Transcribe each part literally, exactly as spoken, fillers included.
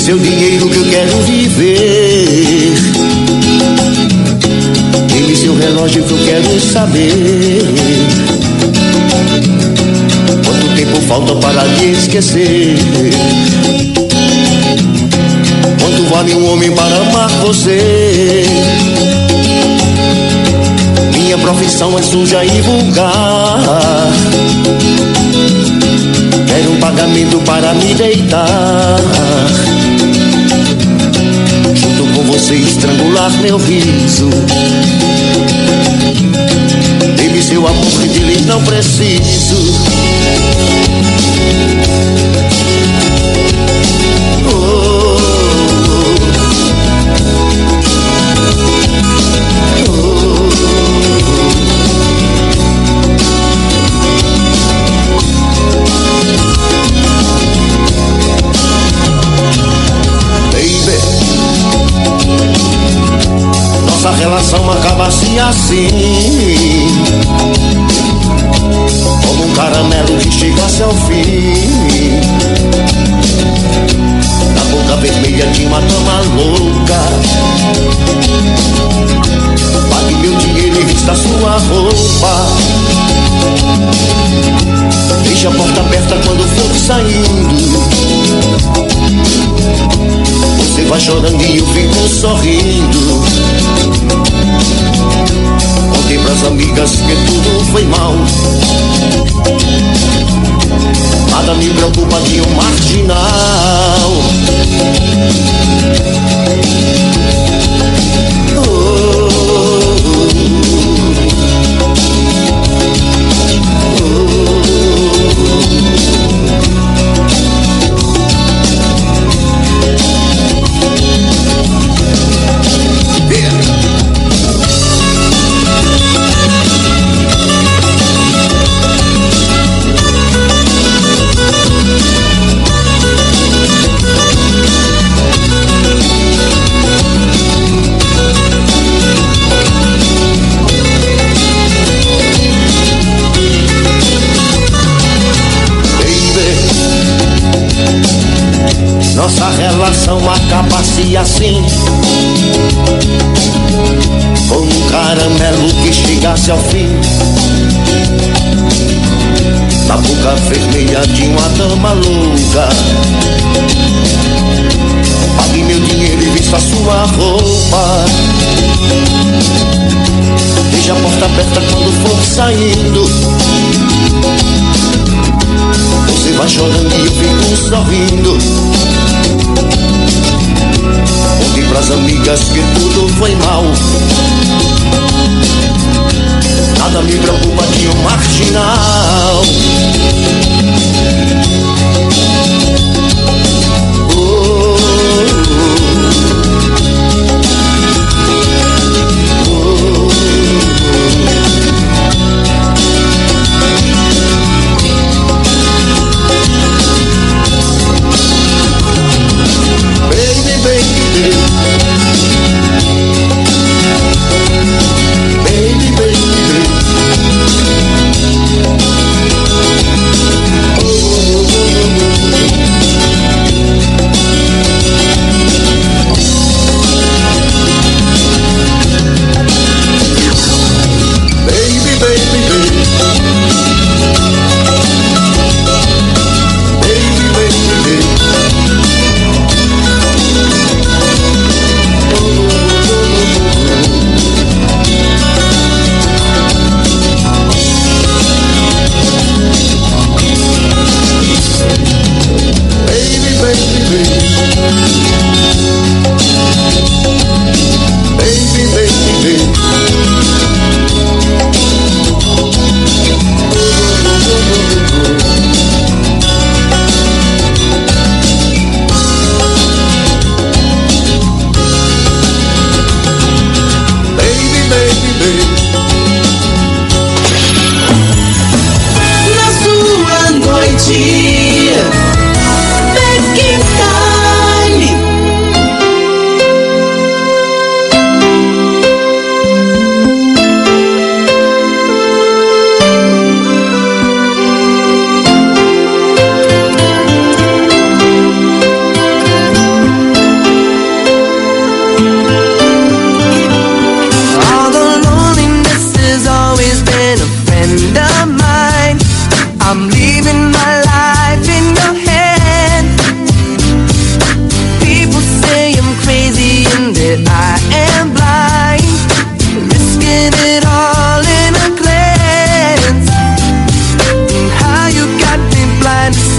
seu dinheiro que eu quero viver. Dê-me seu relógio que eu quero saber quanto tempo falta para lhe esquecer. Quanto vale um homem para amar você? Minha profissão é suja e vulgar. Quero um pagamento para me deitar junto com você, estrangular meu riso. Dê-me seu amor que dele não preciso. Nossa relação acaba-se assim, como um caramelo que chegasse ao fim, na boca vermelha de uma dama louca. Pague meu dinheiro e vista sua roupa. Deixe a porta aberta quando for saindo. Você vai chorando e eu fico sorrindo. Contei pras amigas que tudo foi mal. Nada me preocupa de um marginal. Oh, nossa relação acaba-se assim, como um caramelo que chegasse ao fim, na boca vermelha de uma dama louca. Pague meu dinheiro e vista sua roupa. Deixe a porta aberta quando for saindo. Você vai chorando e eu fico sorrindo. Contei pras amigas que tudo foi mal. Nada me preocupa de um marginal. Baby, baby,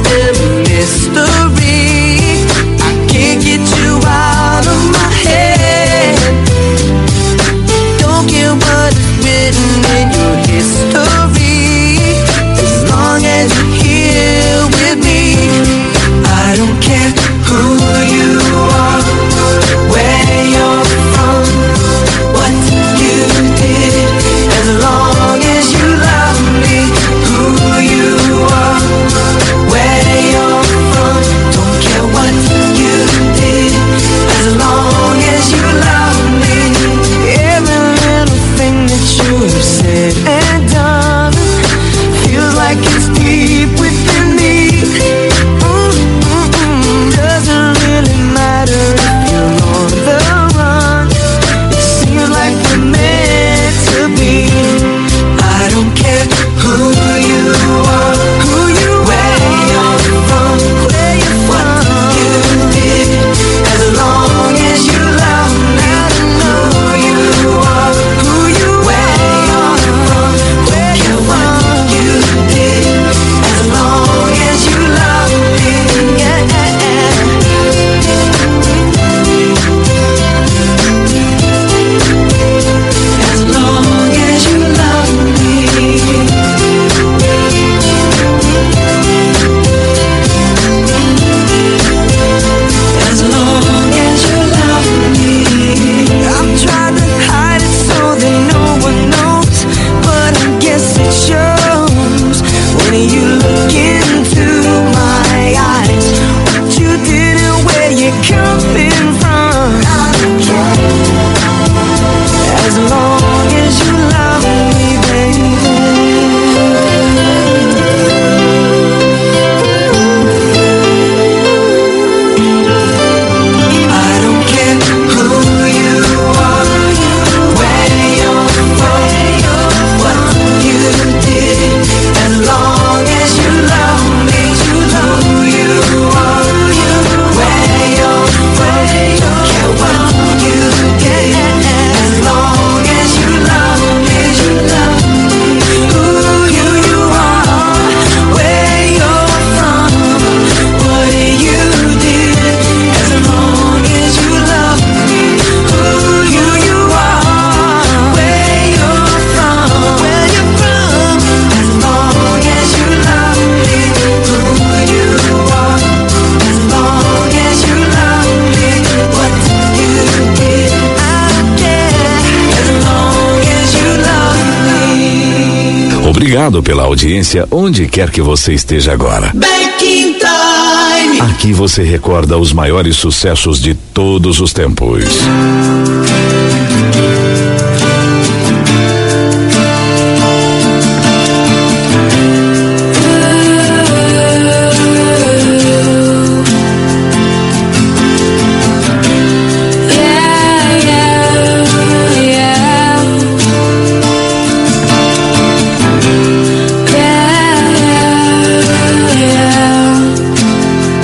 Obrigado pela audiência, onde quer que você esteja agora. Back in Time. Aqui você recorda os maiores sucessos de todos os tempos.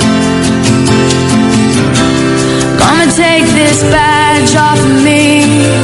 Take this badge off of me.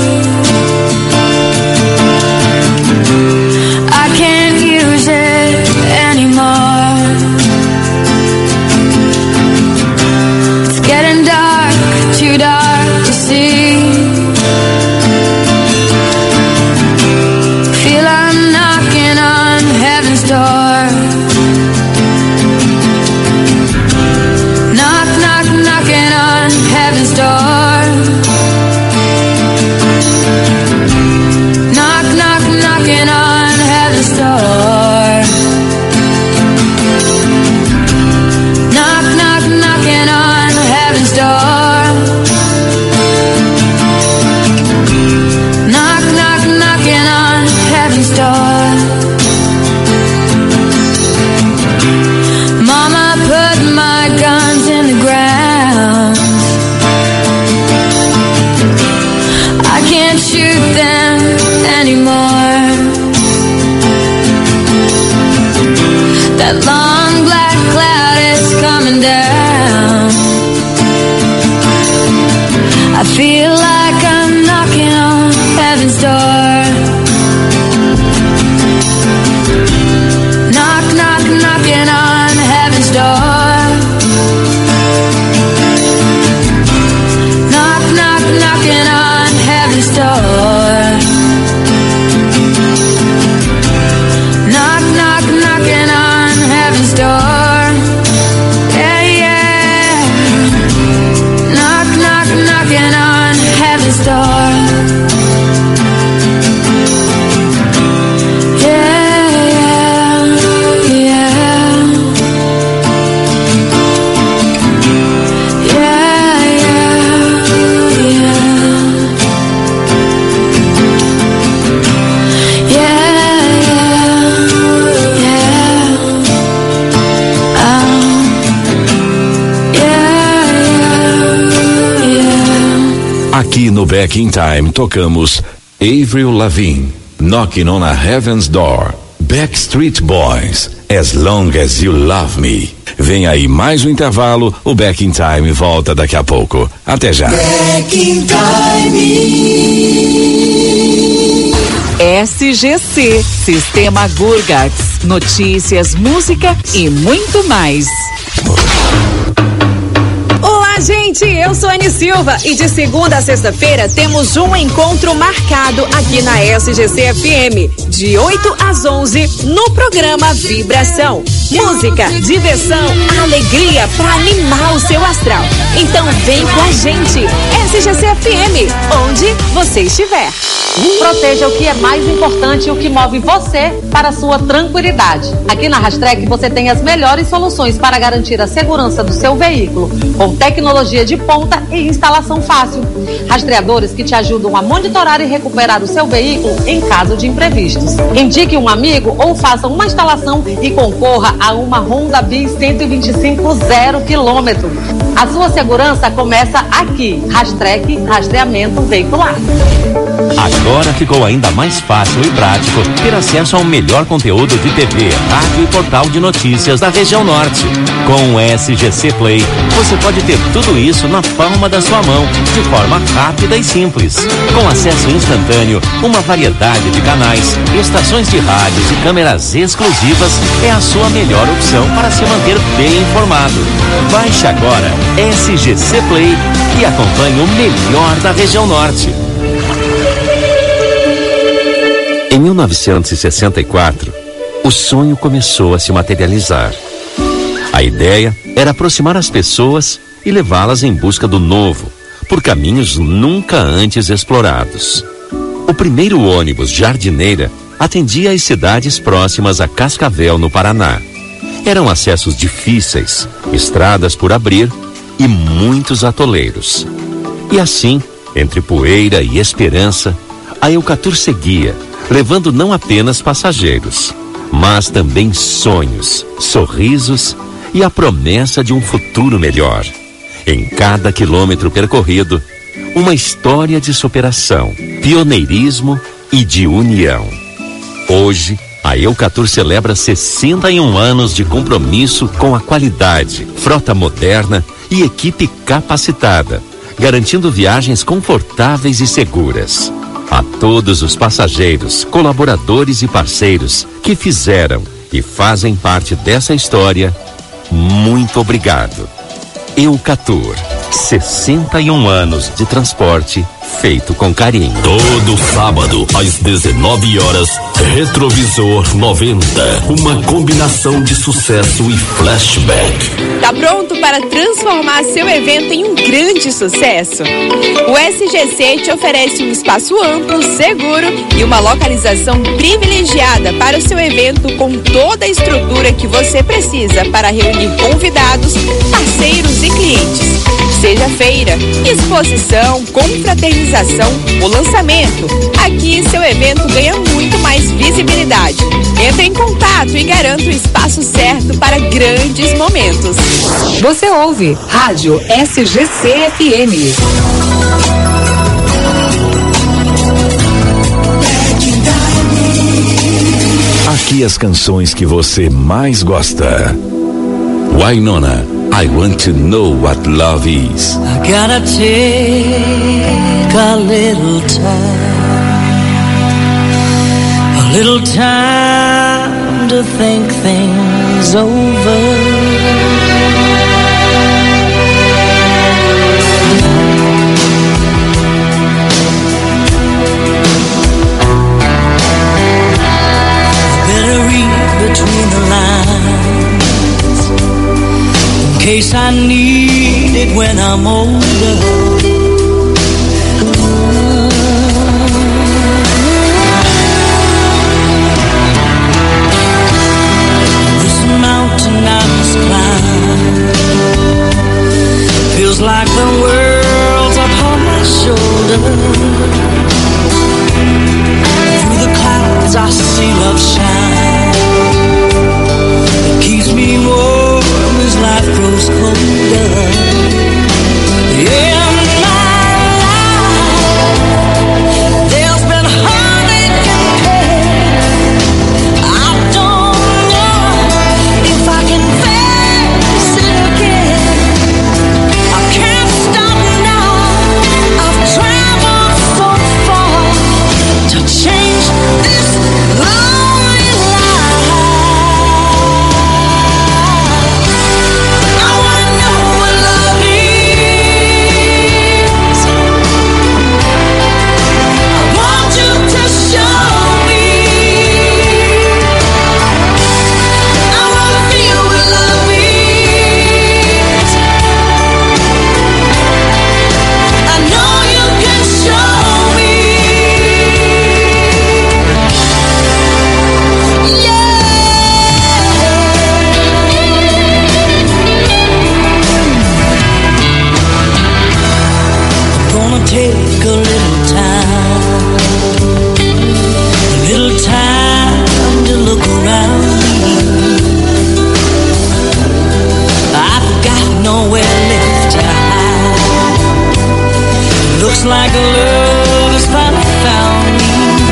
Aqui no Back in Time tocamos Avril Lavigne, Knocking on a Heaven's Door, Backstreet Boys, As Long as You Love Me. Vem aí mais um intervalo, o Back in Time volta daqui a pouco. Até já. Back in Time. S G C, Sistema Gurgax, notícias, música e muito mais. Olá, gente, eu sou Anny Silva e de segunda a sexta-feira temos um encontro marcado aqui na S G C F M, de oito às onze, no programa Vibração. Música, diversão, alegria para animar o seu astral. Então vem com a gente, S G C F M, onde você estiver. Proteja o que é mais importante e o que move você para a sua tranquilidade. Aqui na Rastrec você tem as melhores soluções para garantir a segurança do seu veículo, com tecnologia de ponta e instalação fácil. Rastreadores que te ajudam a monitorar e recuperar o seu veículo em caso de imprevistos. Indique um amigo ou faça uma instalação e concorra a uma Honda Bis cento e vinte e cinco zero quilômetro. A sua segurança começa aqui. Rastrec, rastreamento veicular. Agora ficou ainda mais fácil e prático ter acesso ao melhor conteúdo de T V, rádio e portal de notícias da região norte. Com o S G C Play, você pode ter tudo isso na palma da sua mão, de forma rápida e simples. Com acesso instantâneo, uma variedade de canais, estações de rádios e câmeras exclusivas, é a sua melhor opção para se manter bem informado. Baixe agora S G C Play e acompanhe o melhor da região norte. Em mil novecentos e sessenta e quatro, o sonho começou a se materializar. A ideia era aproximar as pessoas e levá-las em busca do novo, por caminhos nunca antes explorados. O primeiro ônibus Jardineira atendia as cidades próximas a Cascavel, no Paraná. Eram acessos difíceis, estradas por abrir e muitos atoleiros. E assim, entre poeira e esperança, a Eucatur seguia, levando não apenas passageiros, mas também sonhos, sorrisos e a promessa de um futuro melhor. Em cada quilômetro percorrido, uma história de superação, pioneirismo e de união. Hoje, a Eucatur celebra sessenta e um anos de compromisso com a qualidade, frota moderna e equipe capacitada, garantindo viagens confortáveis e seguras. A todos os passageiros, colaboradores e parceiros que fizeram e fazem parte dessa história, muito obrigado. Eucatur, sessenta e um anos de transporte feito com carinho. Todo sábado, às dezenove horas, Retrovisor noventa. Uma combinação de sucesso e flashback. Tá pronto para transformar seu evento em um grande sucesso? O S G C te oferece um espaço amplo, seguro e uma localização privilegiada para o seu evento, com toda a estrutura que você precisa para reunir convidados, parceiros e clientes. Seja feira, exposição, confraternização ou lançamento, aqui seu evento ganha muito mais visibilidade. Entre em contato e garanta o espaço certo para grandes momentos. Você ouve Rádio S G C F M. Aqui as canções que você mais gosta. Wynonna, I Want to Know What Love Is. I gotta take a little time, a little time to think things over. Between the lines, in case I need it when I'm older. This mountain I must climb feels like the world's upon my shoulder. Through the clouds I see love shine. Keeps me warm as life grows colder. Yeah, Just like love has finally found me.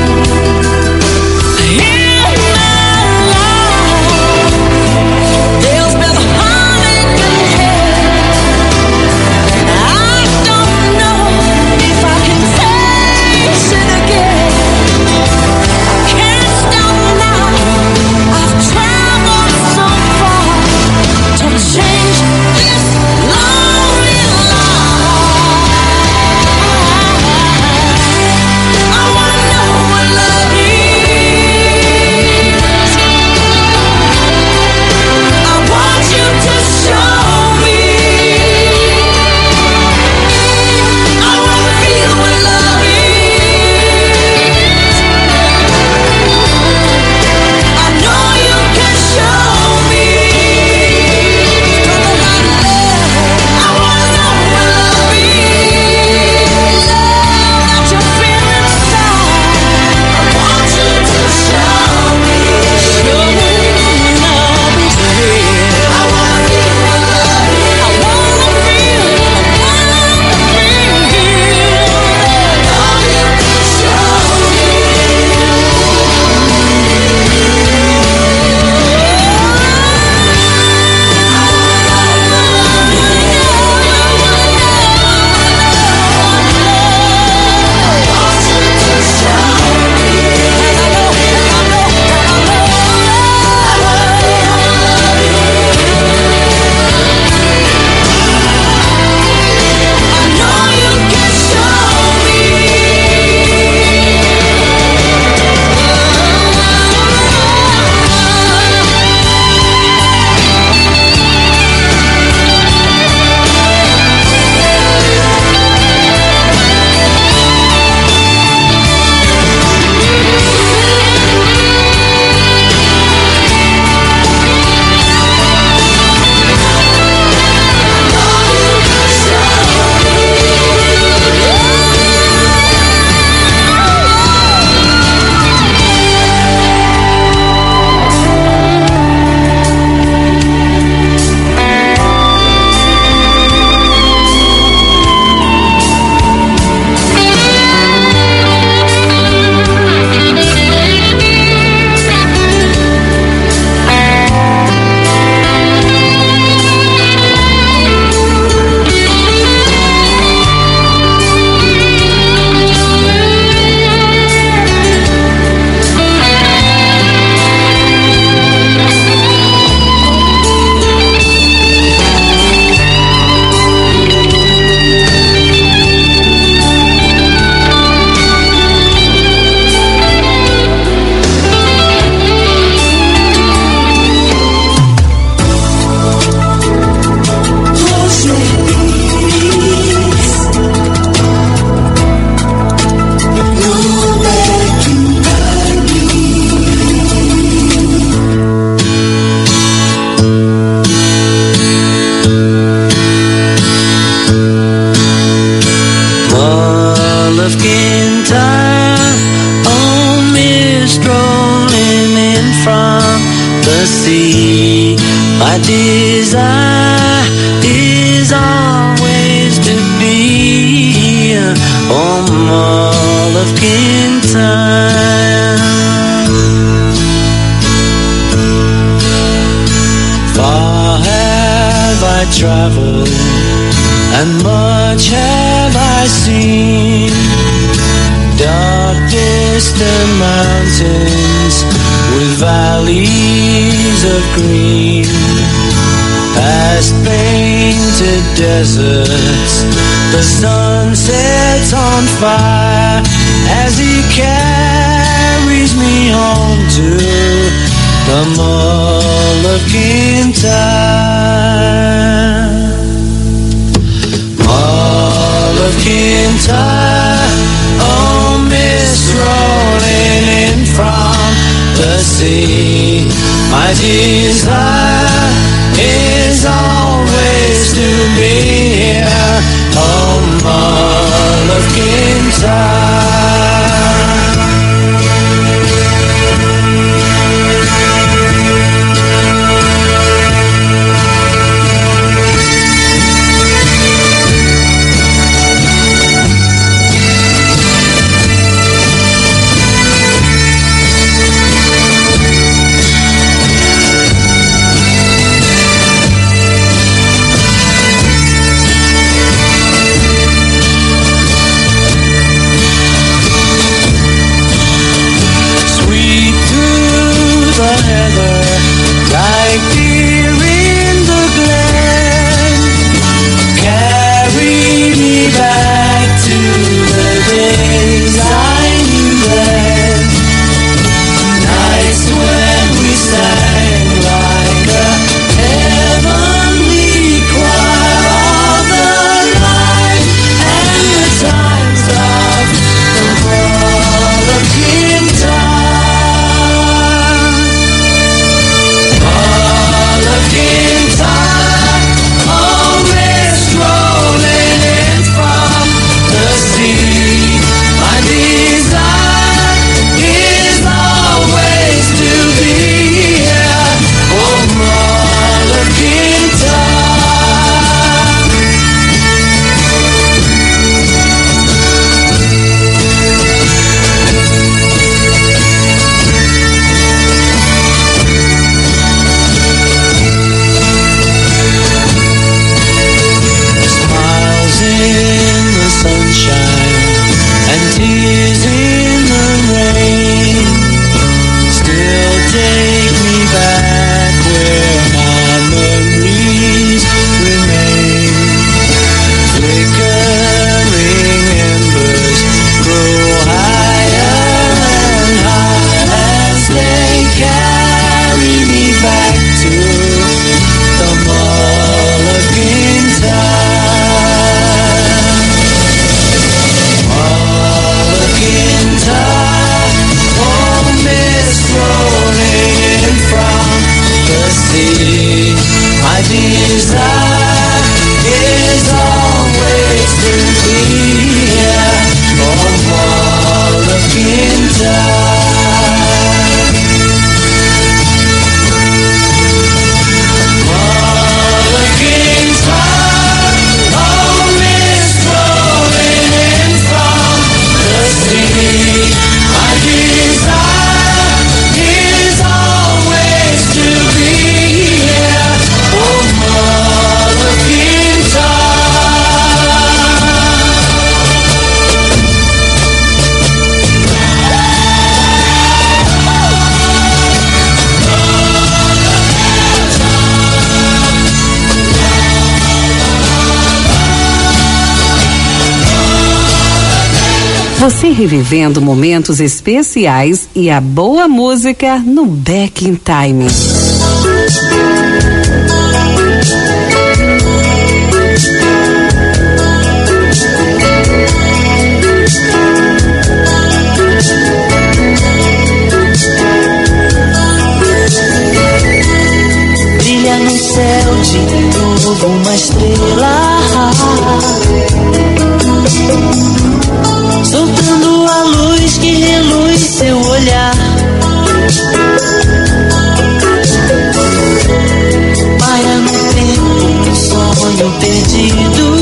In my life, there's been heartache and hell. I don't know if I can face it again. I can't stop now. I've traveled so far to change this lonely life. I wanna know what love is. I want you to show me. I wanna feel what love is. I know you can show me. I wanna know what love is. Love that you feel inside. I want you to show me. Show me love is real. I wanna feel what love is. I wanna feel, I wanna feel. All you can show me. My desire is always to be on all of Kintyre. Far have I traveled and much have I seen, dark distant mountains with valleys of green, past painted deserts, the sun sets on fire as he carries me home to the Mull of Kintyre. Mull of Kintyre, oh mist rolling in from the sea, my desire is always to be here, oh Mull of Kintyre. Você revivendo momentos especiais e a boa música no Back in Time. Brilha no céu de novo uma estrela, soltando a luz que reluz seu olhar. Paira no tempo um sonho perdido,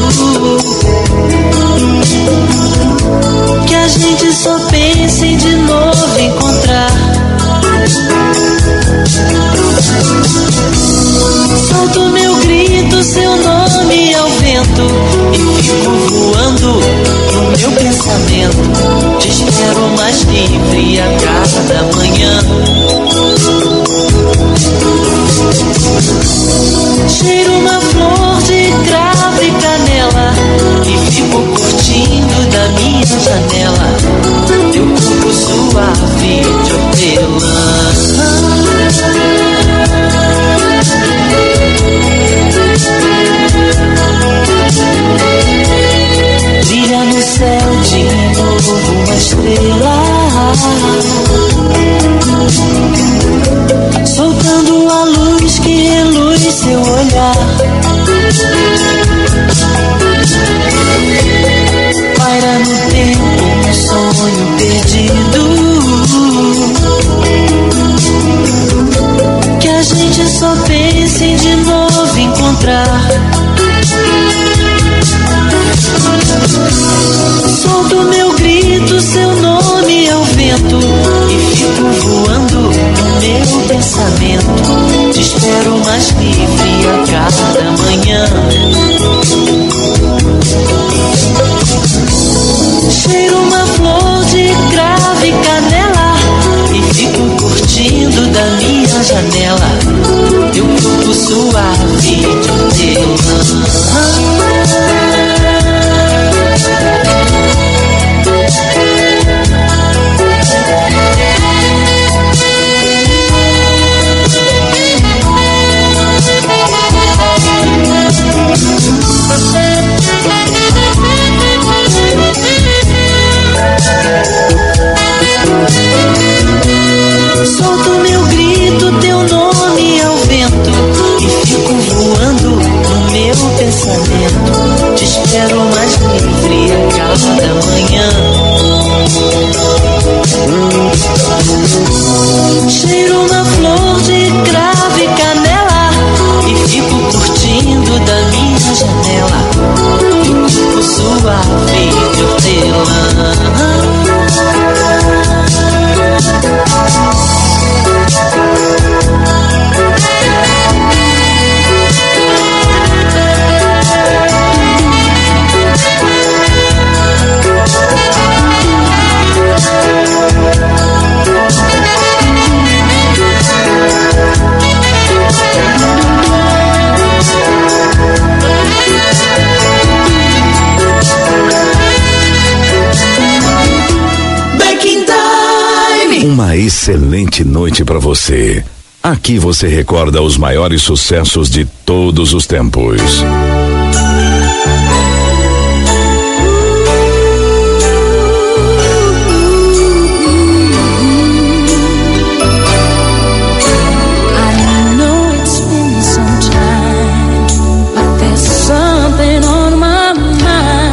que a gente só pensa em de novo encontrar. Solto meu grito, seu nome ao vento, e fico voando no meu pensamento. Te espero mais livre a cada manhã. Cheiro uma flor de cravo e canela, e fico curtindo da minha janela teu corpo suave de hortelã. Brilha no céu de novo uma estrela, soltando a luz que reluz seu olhar. Paira no tempo um sonho perdido, que a gente só pensa em de novo encontrar. Solto meu grito, seu nome ao vento, e fico voando no meu pensamento. Te espero mais livre a cada manhã. Cheiro uma flor de cravo e canela, e fico curtindo da minha janela teu corpo suave de hortelã. Solto meu grito, teu nome ao vento, e fico voando no meu pensamento. Te espero mais livre a cada manhã. Cheiro uma flor de cravo e canela, e fico curtindo da minha janela teu corpo suave de hortelã. Uma excelente noite para você. Aqui você recorda os maiores sucessos de todos os tempos. Something on my mind.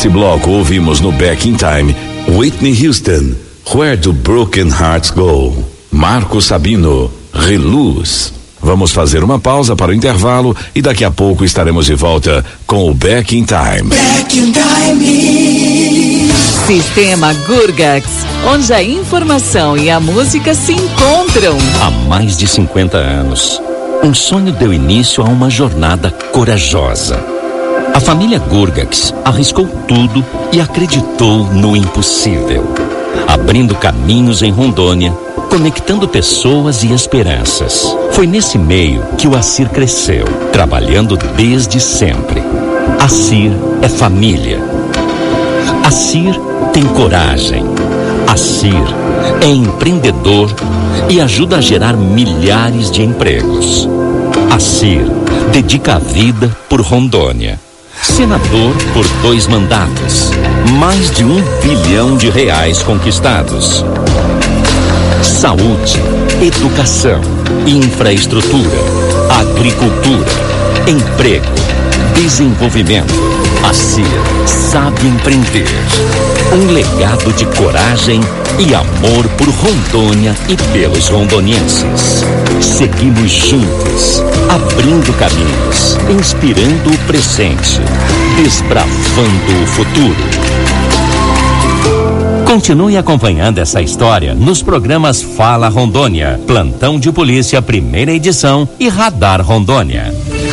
Neste bloco ouvimos no Back in Time Whitney Houston, Where Do Broken Hearts Go? Marco Sabino, Reluz. Vamos fazer uma pausa para o intervalo e daqui a pouco estaremos de volta com o Back in Time. Back in Time. Sistema Gurgax, onde a informação e a música se encontram. Há mais de cinquenta anos, um sonho deu início a uma jornada corajosa. A família Gurgax arriscou tudo e acreditou no impossível, abrindo caminhos em Rondônia, conectando pessoas e esperanças. Foi nesse meio que o Assir cresceu, trabalhando desde sempre. Assir é família. Assir tem coragem. Assir é empreendedor e ajuda a gerar milhares de empregos. Assir dedica a vida por Rondônia. Senador por dois mandatos. Mais de um bilhão de reais conquistados. Saúde, educação, infraestrutura, agricultura, emprego, desenvolvimento. Assir sabe empreender. Um legado de coragem e amor por Rondônia e pelos rondonienses. Seguimos juntos, abrindo caminhos, inspirando o presente, desbravando o futuro. Continue acompanhando essa história nos programas Fala Rondônia, Plantão de Polícia, primeira edição e Radar Rondônia.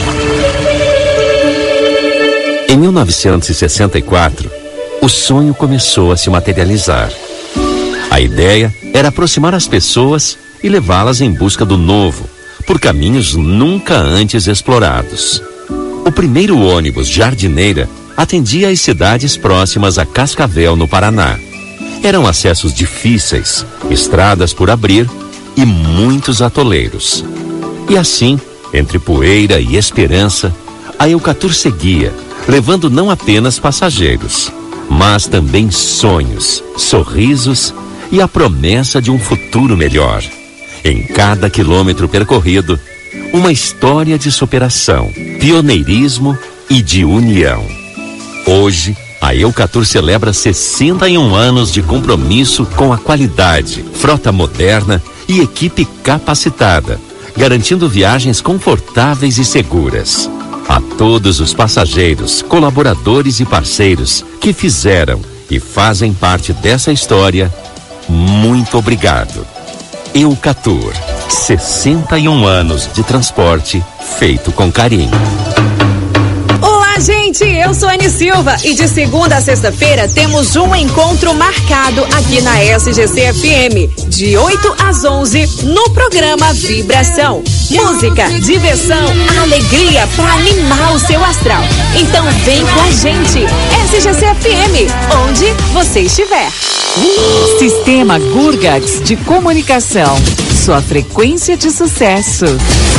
Em mil novecentos e sessenta e quatro, o sonho começou a se materializar. A ideia era aproximar as pessoas e levá-las em busca do novo, por caminhos nunca antes explorados. O primeiro ônibus Jardineira atendia as cidades próximas a Cascavel, no Paraná. Eram acessos difíceis, estradas por abrir e muitos atoleiros. E assim, entre poeira e esperança, a Eucatur seguia, levando não apenas passageiros, mas também sonhos, sorrisos e a promessa de um futuro melhor. Em cada quilômetro percorrido, uma história de superação, pioneirismo e de união. Hoje, a Eucatur celebra sessenta e um anos de compromisso com a qualidade, frota moderna e equipe capacitada, garantindo viagens confortáveis e seguras. A todos os passageiros, colaboradores e parceiros que fizeram e fazem parte dessa história, muito obrigado. Eucatur, sessenta e um anos de transporte feito com carinho. Olá, gente, eu sou a Anny Silva e de segunda a sexta-feira temos um encontro marcado aqui na S G C F M, de oito às onze, no programa Vibração. Música, diversão, alegria para animar o seu astral. Então vem com a gente, S G C F M, onde você estiver. Sistema Gurgax de comunicação, sua frequência de sucesso.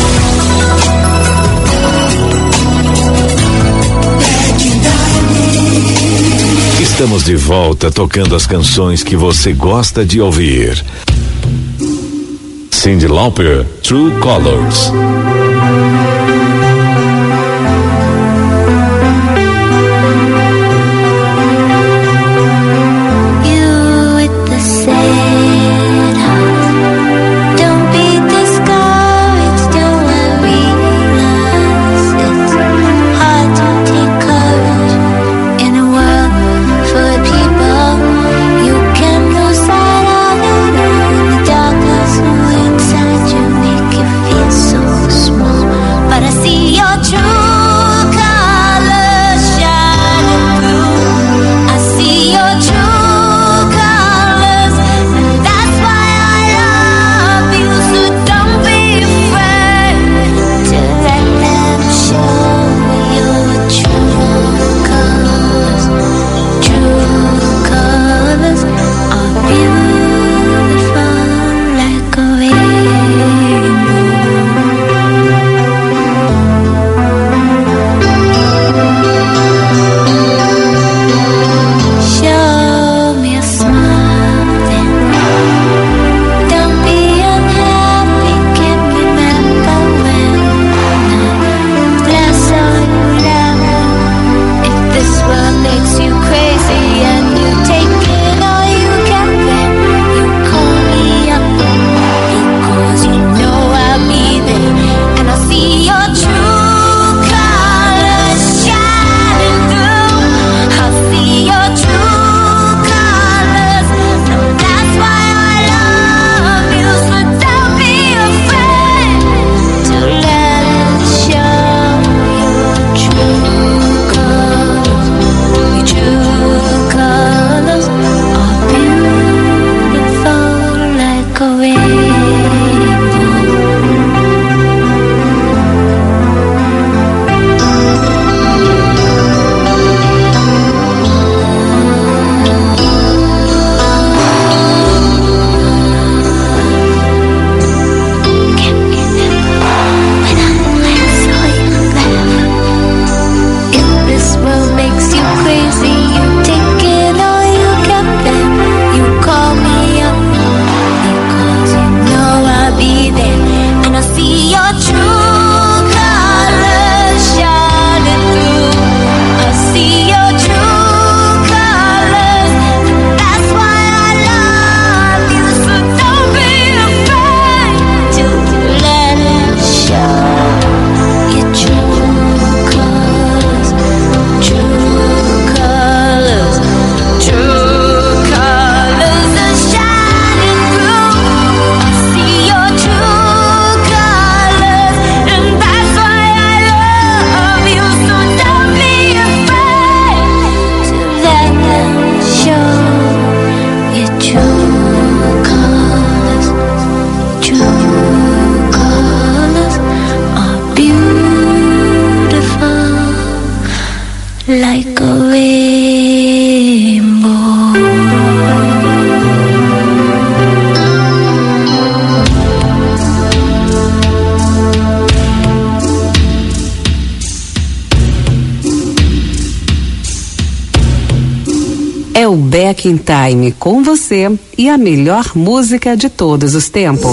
Estamos de volta tocando as canções que você gosta de ouvir. Cyndi Lauper, True Colors. Small. É o Back in Time com você e a melhor música de todos os tempos.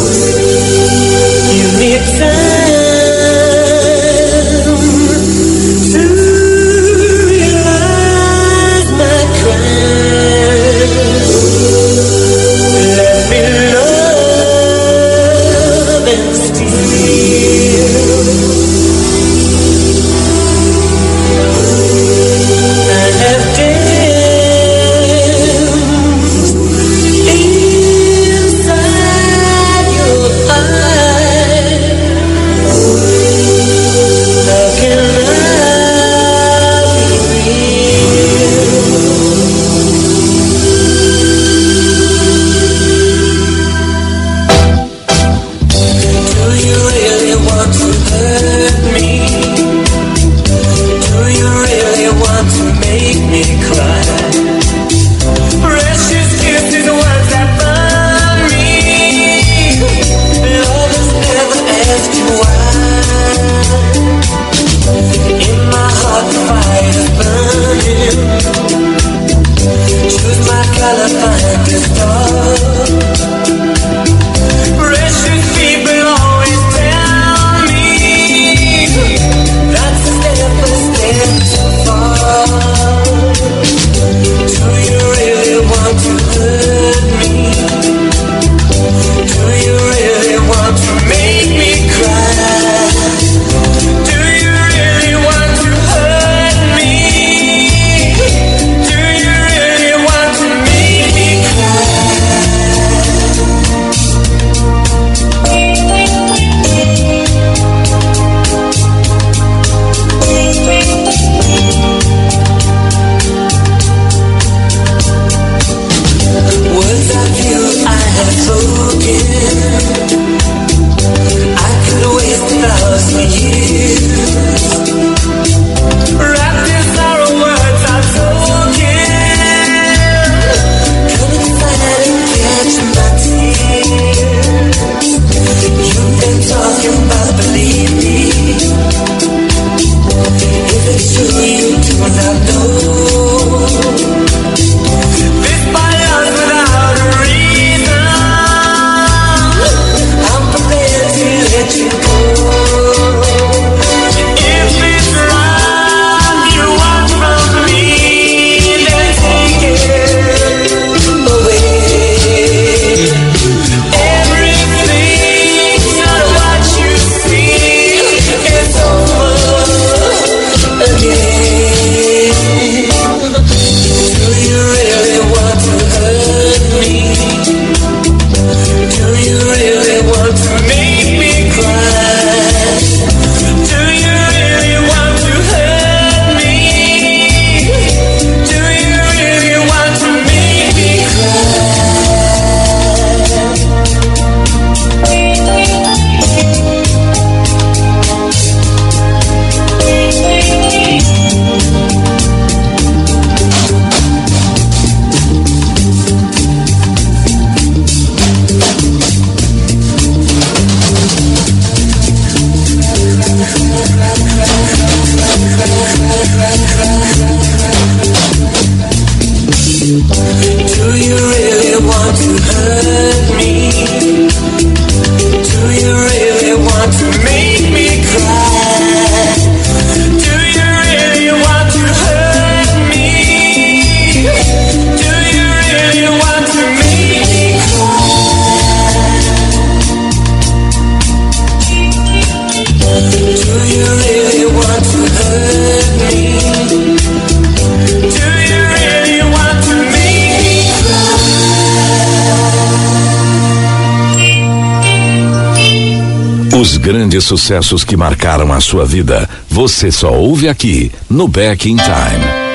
Os grandes sucessos que marcaram a sua vida, você só ouve aqui no Back in Time.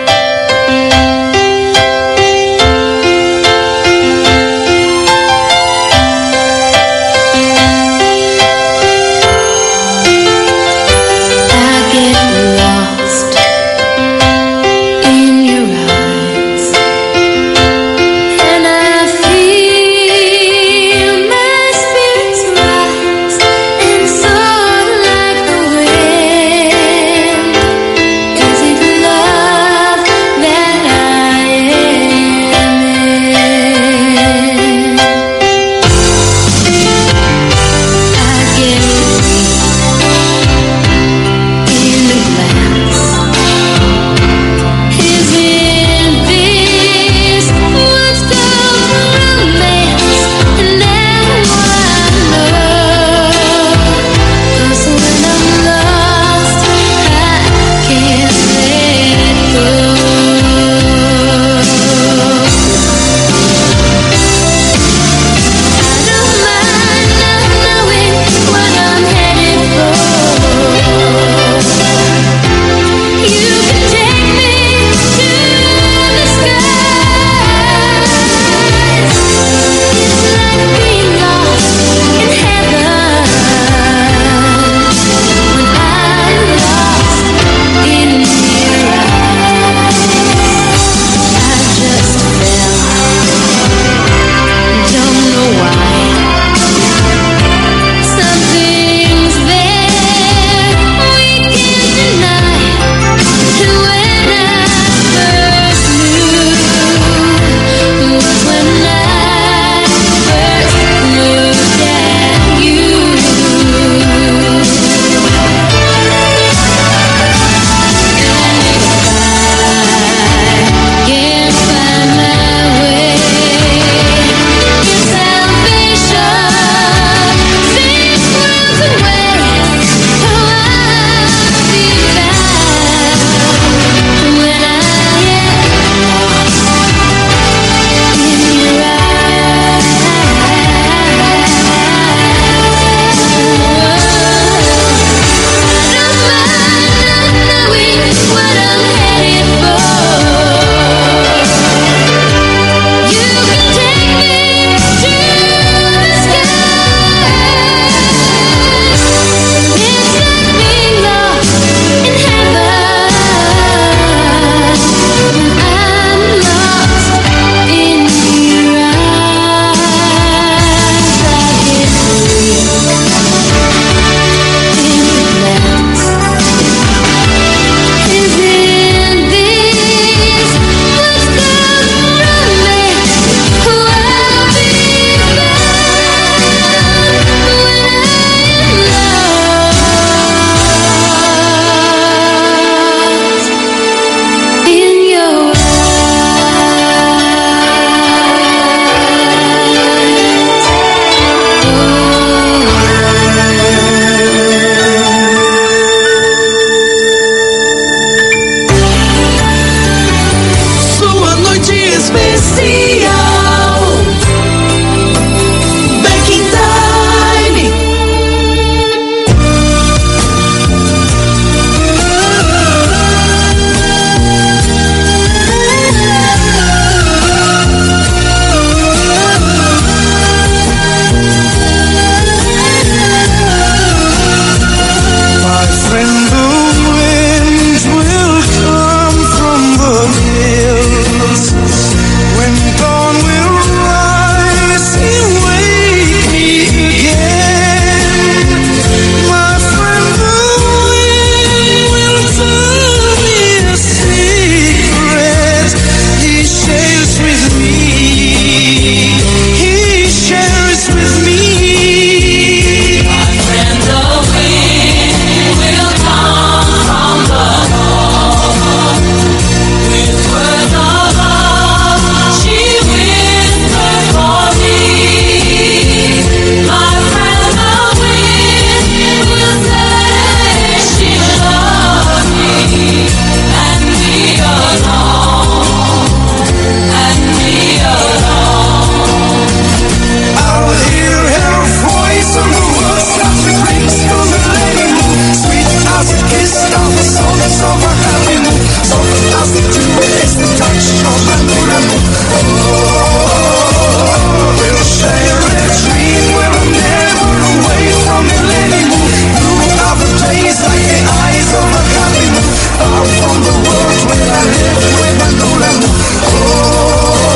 Love especial. Back in Time. My friend, the winds will come from the hills. When dawn will rise, he'll wake me again. My friend, the wind will tell me a secret. He shares with me. He shares with me. My friend, the wind will come from the north. With words of love, she whispered for me. My friend, the wind will say she loves me, and me alone, and me alone. I'll hear her voice on the words that she brings from the lady moon. Sweet as a kiss of the songs of a happy moon. Soft as the dew is the touch of a moon. Oh, we'll share a dream where I'm never away from the lady moon. Blue are the days like the eyes of a happy moon. Far from the world where I live with my moon. Oh.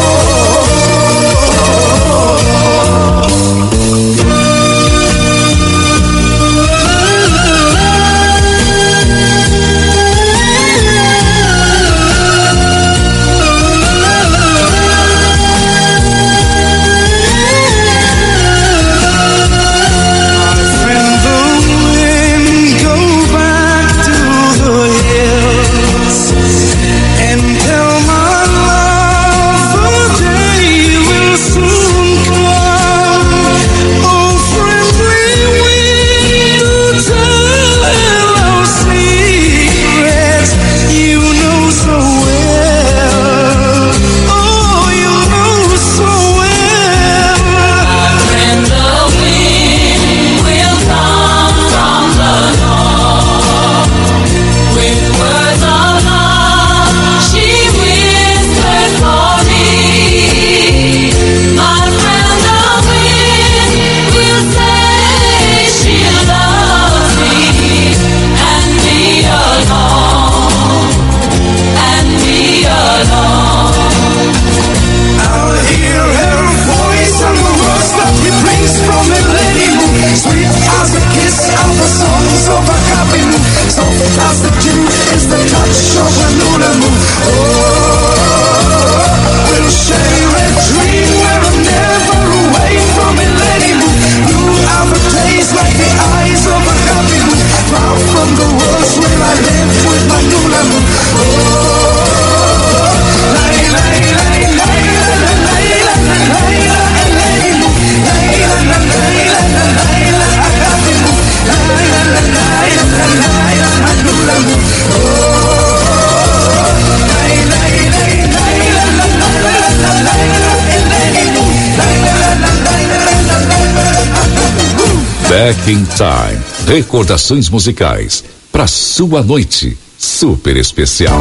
Back in Time. Recordações musicais para sua noite super especial.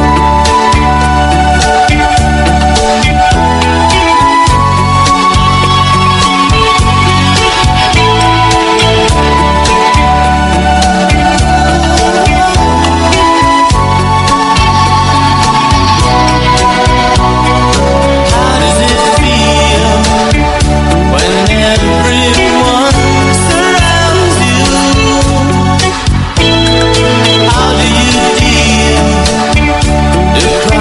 How do you feel?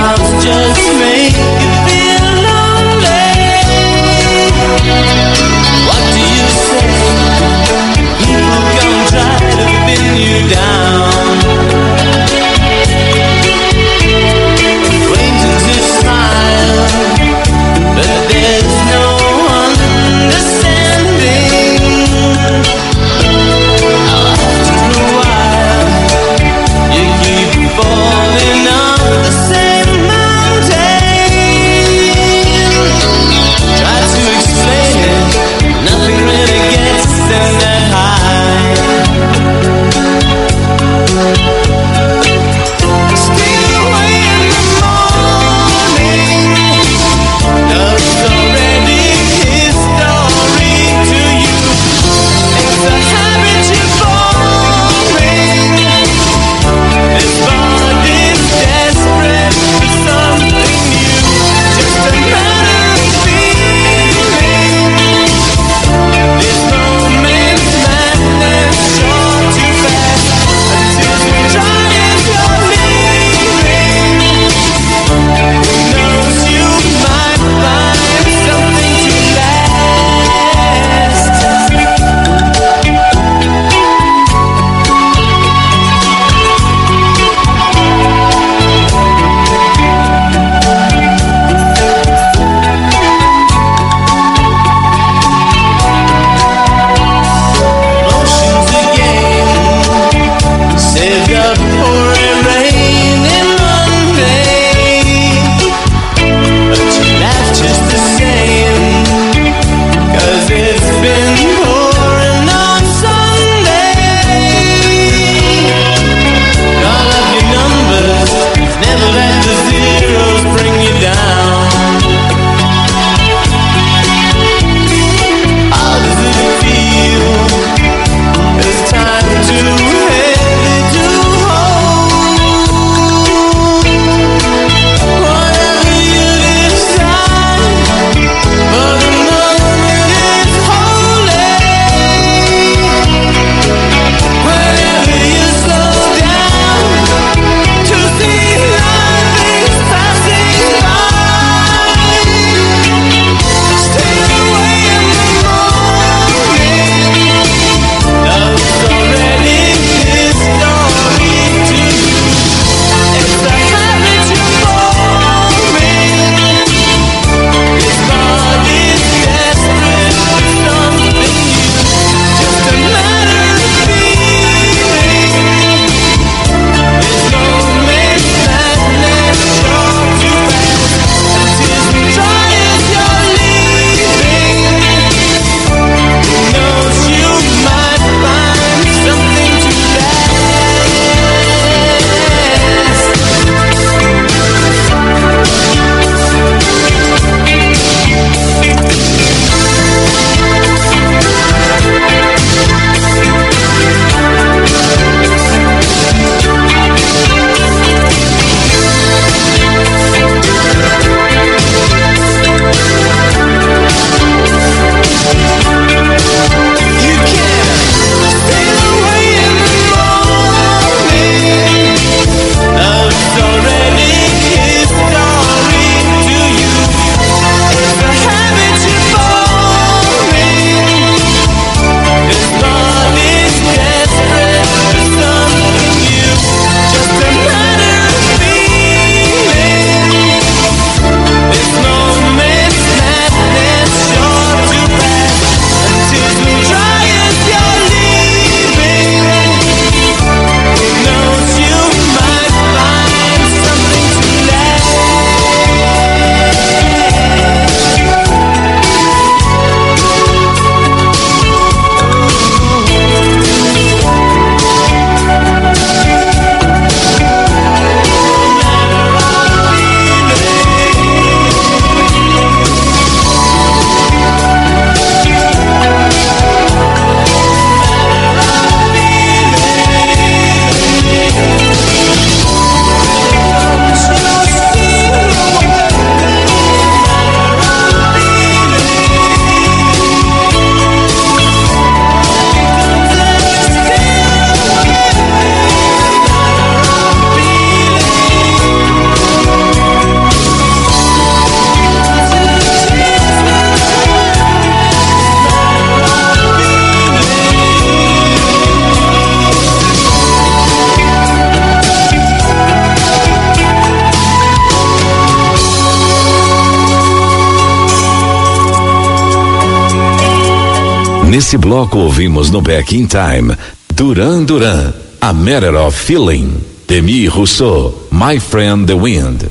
Nesse bloco ouvimos no Back in Time Duran Duran, A Matter of Feeling, Demi Rousseau, My Friend the Wind.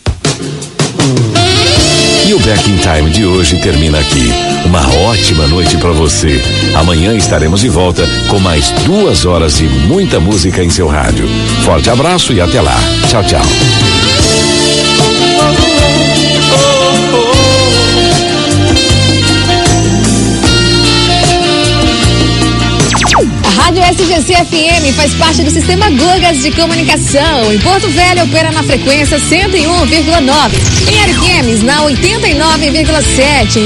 E o Back in Time de hoje termina aqui. Uma ótima noite para você. Amanhã estaremos de volta com mais duas horas de muita música em seu rádio. Forte abraço e até lá. Tchau, tchau. A Rádio S G C F M faz parte do sistema Gugas de comunicação. Em Porto Velho opera na frequência cento e um vírgula nove. Em Ariquemes na oitenta e nove vírgula sete.